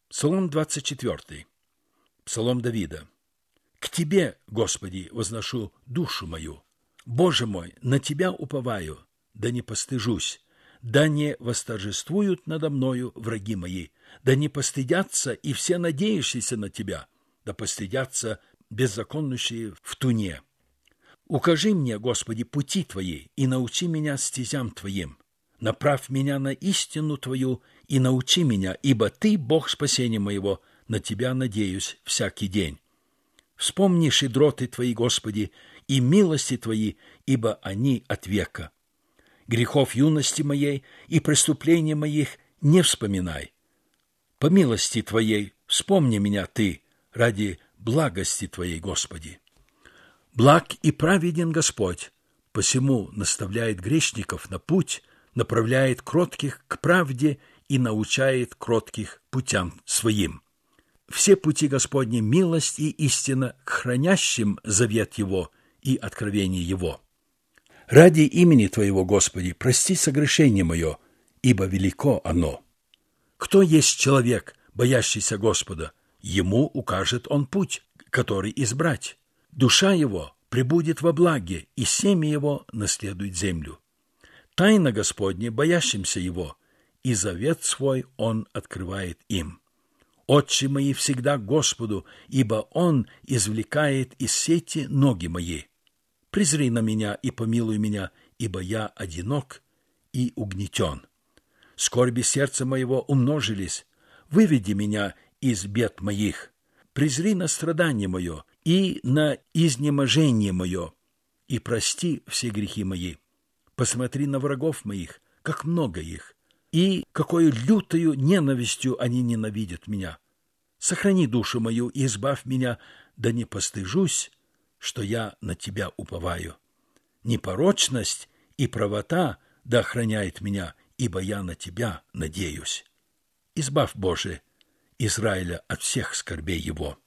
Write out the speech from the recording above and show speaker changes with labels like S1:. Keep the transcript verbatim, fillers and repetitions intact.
S1: Псалом двадцать четвёртый. Псалом Давида. «К Тебе, Господи, возношу душу мою. Боже мой, на Тебя уповаю, да не постыжусь, да не восторжествуют надо мною враги мои, да не постыдятся и все надеющиеся на Тебя, да постыдятся беззаконнущие в туне. Укажи мне, Господи, пути Твои и научи меня стезям Твоим. Направь меня на истину Твою и научи меня, ибо Ты, Бог спасения моего, на Тебя надеюсь всякий день. Вспомни щедроты Твои, Господи, и милости Твои, ибо они от века. Грехов юности моей и преступлений моих не вспоминай. По милости Твоей вспомни меня Ты ради благости Твоей, Господи. Благ и праведен Господь, посему наставляет грешников на путь, направляет кротких к правде и научает кротких путям своим. Все пути Господни – милость и истина к хранящим завет Его и откровение Его. Ради имени Твоего, Господи, прости согрешение мое, ибо велико оно. Кто есть человек, боящийся Господа? Ему укажет Он путь, который избрать. Душа его пребудет во благе, и семя его наследует землю. Тайна Господня боящимся Его, и завет свой Он открывает им. Отче мои всегда Господу, ибо Он извлекает из сети ноги мои. Презри на меня и помилуй меня, ибо я одинок и угнетен. Скорби сердца моего умножились, выведи меня из бед моих. Презри на страдание мое и на изнеможение мое, и прости все грехи мои. Посмотри на врагов моих, как много их, и какой лютою ненавистью они ненавидят меня. Сохрани душу мою и избавь меня, да не постыжусь, что я на Тебя уповаю. Непорочность и правота да охраняет меня, ибо я на Тебя надеюсь. Избавь, Боже, Израиля от всех скорбей его».